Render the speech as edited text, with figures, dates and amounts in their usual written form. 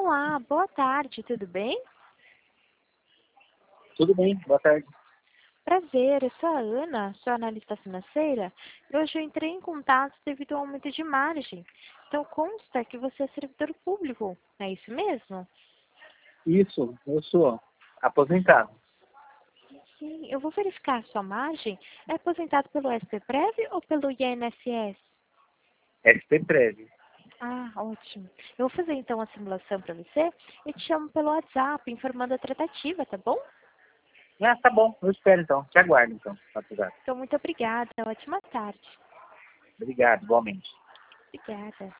Olá, boa tarde, tudo bem? Tudo bem, boa tarde. Prazer, eu sou a Ana, sou analista financeira e hoje eu entrei em contato devido ao aumento de margem. Então consta que você é servidor público, é isso mesmo? Isso, eu sou aposentado. Sim, eu vou verificar a sua margem. É aposentado pelo SPPrev ou pelo INSS? SPPrev. Ah, ótimo. Eu vou fazer então a simulação para você e te chamo pelo WhatsApp informando a tratativa, tá bom? Ah, tá bom, eu espero então. Te aguardo então, Portugal. Então muito obrigada, ótima tarde. Obrigado, igualmente. Obrigada.